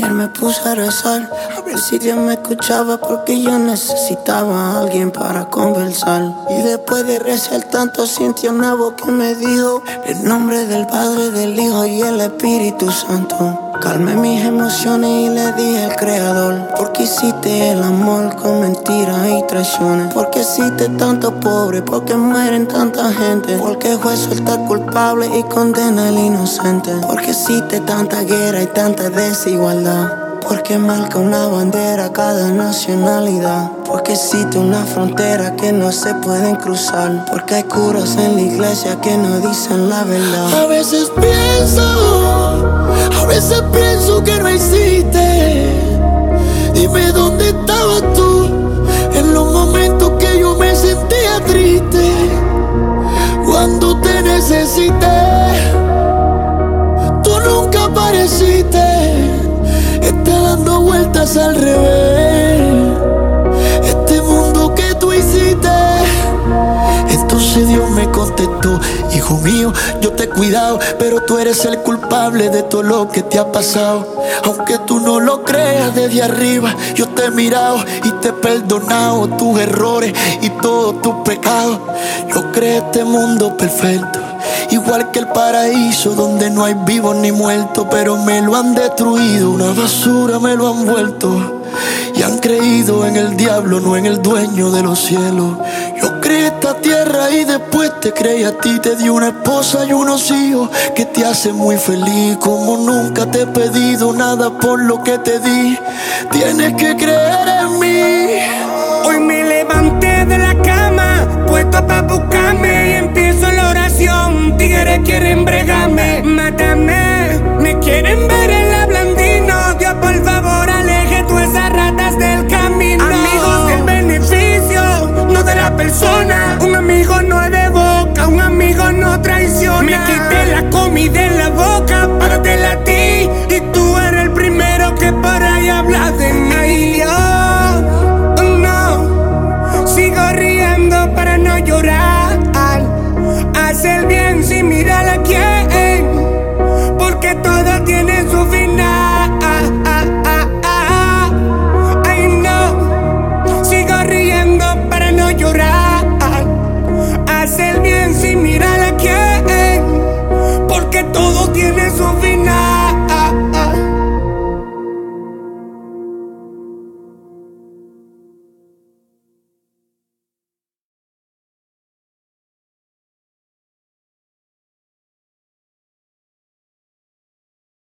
Ayer me puse a rezar, a ver si Dios me escuchaba, porque yo necesitaba a alguien para conversar. Y después de rezar tanto sentí una voz que me dijo el nombre del Padre, del Hijo y el Espíritu Santo. Calmé mis emociones y le dije al Creador: porque hiciste el amor con mentiras y traiciones, porque hiciste tanto pobre, porque mueren tanta gente, porque el juez suelta al culpable y condena al inocente, porque hiciste tanta guerra y tanta desigualdad, porque marca una bandera cada nacionalidad, porque existe una frontera que no se pueden cruzar, porque hay curas en la iglesia que no dicen la verdad. A veces pienso que no existe. Dime dónde estabas tú en los momentos que yo me sentía triste, cuando te necesité. Tú nunca apareciste. Está dando vueltas al revés este mundo que tú hiciste. Entonces Dios me contestó: hijo mío, yo te he cuidado, pero tú eres el culpable de todo lo que te ha pasado. Aunque tú no lo creas, desde arriba yo te he mirado y te he perdonado tus errores y todos tus pecados. Yo creé este mundo perfecto, igual que el paraíso, donde no hay vivos ni muertos, pero me lo han destruido, una basura me lo han vuelto. Y han creído en el diablo, no en el dueño de los cielos. Yo creé esta tierra y después te creí a ti. Te di una esposa y unos hijos que te hacen muy feliz. Como nunca te he pedido nada por lo que te di, tienes que creer en mí. Hoy me levanté de la cama, puesto pa' buscarme, y empiezo la oración. Tigres quieren bregarme, mátame. Me quieren ver en la Blandino,